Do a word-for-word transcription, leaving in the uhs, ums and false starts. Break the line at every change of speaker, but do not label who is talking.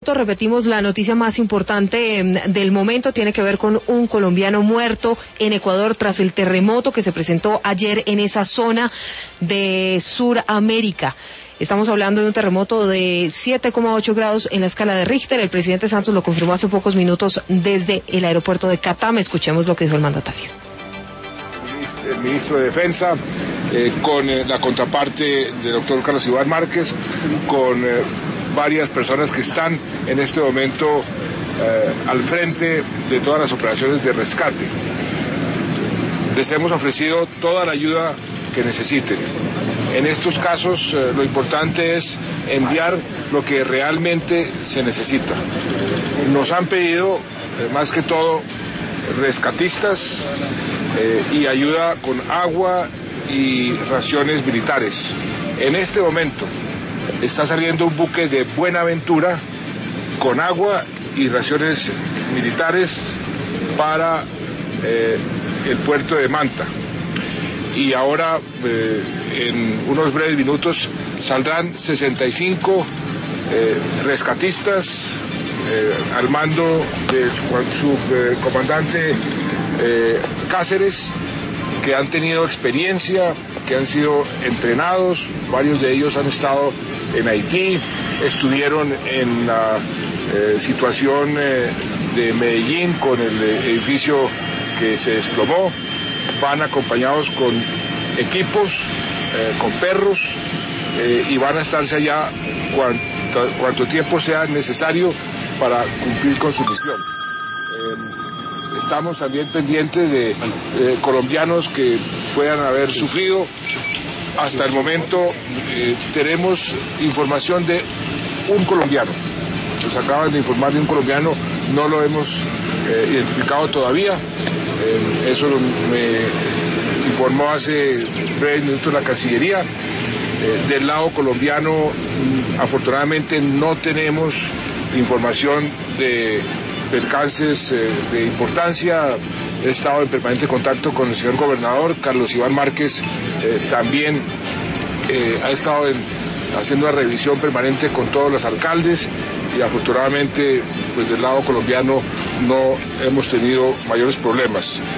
Repetimos, la noticia más importante del momento tiene que ver con un colombiano muerto en Ecuador tras el terremoto que se presentó ayer en esa zona de Suramérica. Estamos hablando de un terremoto de siete coma ocho grados en la escala de Richter. El presidente Santos lo confirmó hace pocos minutos desde el aeropuerto de Catama. Escuchemos lo que dijo el mandatario.
El ministro de Defensa, eh, con eh, la contraparte del doctor Carlos Iván Márquez, con eh, varias personas que están en este momento eh, al frente de todas las operaciones de rescate. Les hemos ofrecido toda la ayuda que necesiten. En estos casos eh, lo importante es enviar lo que realmente se necesita. Nos han pedido, eh, más que todo, rescatistas eh, y ayuda con agua y raciones militares. En este momento está saliendo un buque de Buenaventura con agua y raciones militares para eh, el puerto de Manta. Y ahora, eh, en unos breves minutos, saldrán sesenta y cinco eh, rescatistas eh, al mando del subcomandante eh, Cáceres, que han tenido experiencia, que han sido entrenados. Varios de ellos han estado en Haití, estuvieron en la eh, situación eh, de Medellín con el edificio que se desplomó. Van acompañados con equipos, eh, con perros, eh, y van a estarse allá cuanto, cuanto tiempo sea necesario para cumplir con su misión. Eh, estamos también pendientes de eh, colombianos que puedan haber sufrido. Hasta el momento eh, tenemos información de un colombiano. Nos acaban de informar de un colombiano, no lo hemos eh, identificado todavía. Eh, eso lo, me informó hace breves minutos la Cancillería. Eh, del lado colombiano, mm, afortunadamente no tenemos información de percances eh, de importancia. He estado en permanente contacto con el señor gobernador. Carlos Iván Márquez eh, también eh, ha estado en, haciendo una revisión permanente con todos los alcaldes, y afortunadamente pues del lado colombiano no hemos tenido mayores problemas.